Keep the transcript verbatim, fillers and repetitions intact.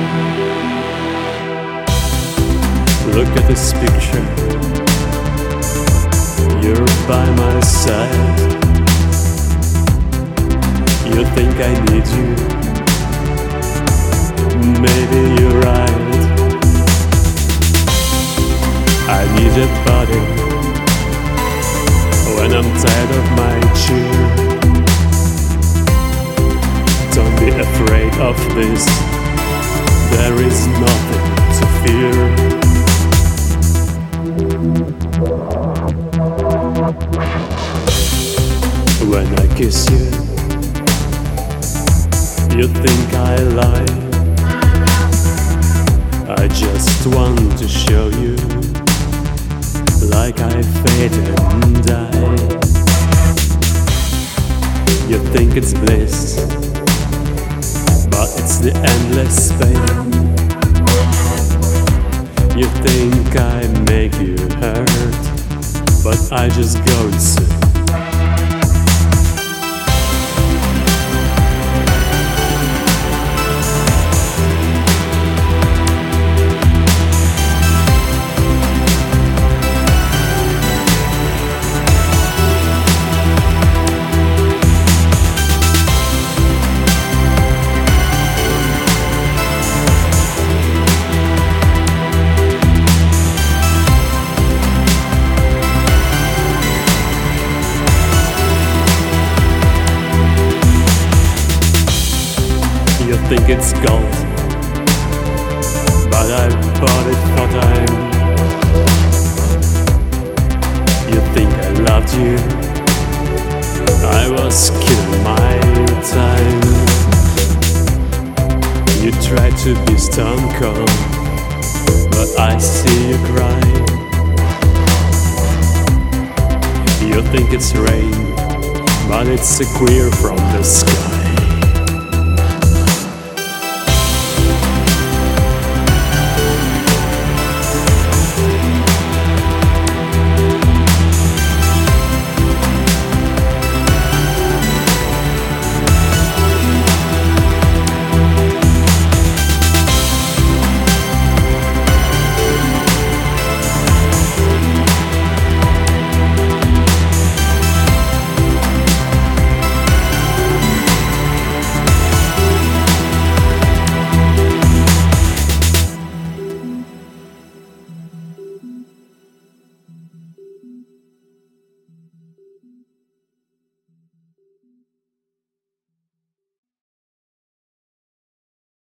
Look at this picture, you're by my side. You think I need you, maybe you're right. I need a body when I'm tired of my chair. Don't be afraid of this, there is nothing to fear. When I kiss you, you think I lie. I just want to show you, like I fade and die. You think it's bliss, but it's the endless pain. You think I make you hurt, but I just go insane. You think it's gold, but I bought it for time. You think I loved you, I was killing my time. You try to be stone cold, but I see you cry. You think it's rain, but it's a queer from the sky.